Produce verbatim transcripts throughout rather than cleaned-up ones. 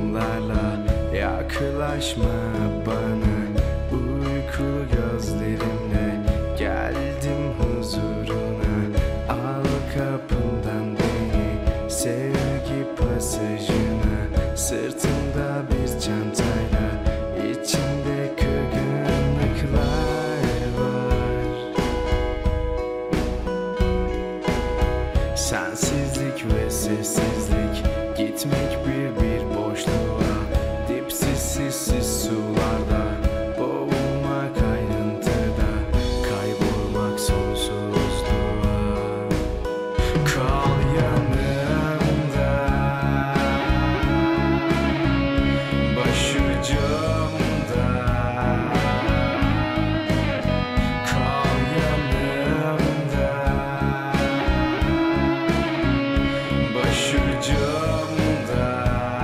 adımlarla yaklaşma bana. Uykulu gözlerimle geldim huzuruna. Al kapımdan beni sevgi pasajına. Sırtımda bir çantayla içinde kırgınlıklar var. Sensizlik ve sessizlik, gitmek bir bir boşluğa. Dipsiz sessiz sularda boğulmak ayrıntıda, kaybolmak sonsuzluğa. Kal yanımda, başucumda. Kal yanımda, başucumda.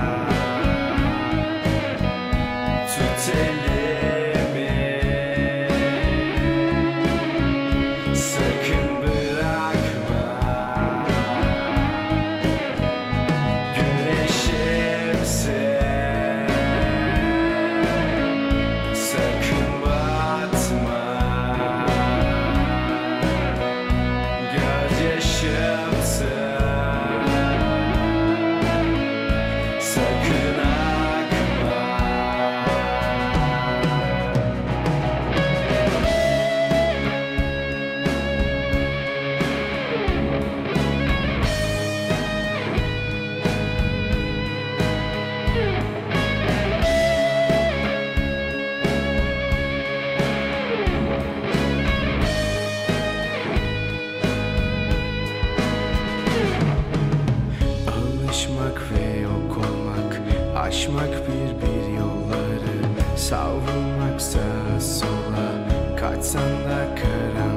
Tut elimi, sakın bırakma. Güneşimsin, sakın batma. Gözyaşımsın, sakın akma. Alışmak ve yok olmak, aşmak bir bir yolları. Savrulmak sağa sola, kaçsan da karanlığa.